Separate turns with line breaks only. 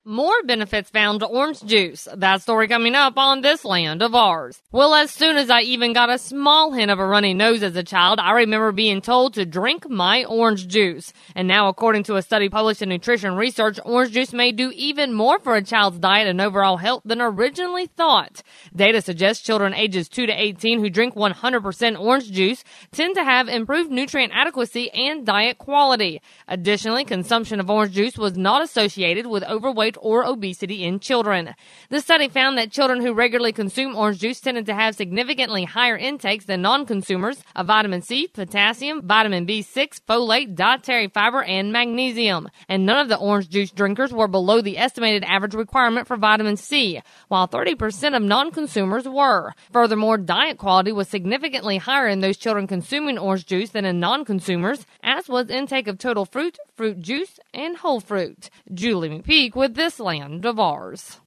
More benefits found to orange juice. That story coming up on This Land of Ours. Well, as soon as I even got a small hint of a runny nose as a child, I remember being told to drink my orange juice. And now, according to a study published in Nutrition Research, orange juice may do even more for a child's diet and overall health than originally thought. Data suggests children ages 2 to 18 who drink 100% orange juice tend to have improved nutrient adequacy and diet quality. Additionally, consumption of orange juice was not associated with overweight or obesity in children. The study found that children who regularly consume orange juice tended to have significantly higher intakes than non-consumers of vitamin C, potassium, vitamin B6, folate, dietary fiber, and magnesium. And none of the orange juice drinkers were below the estimated average requirement for vitamin C, while 30% of non-consumers were. Furthermore, diet quality was significantly higher in those children consuming orange juice than in non-consumers, as was intake of total fruit, fruit juice, and whole fruit. Julie McPeak with This Land of Ours.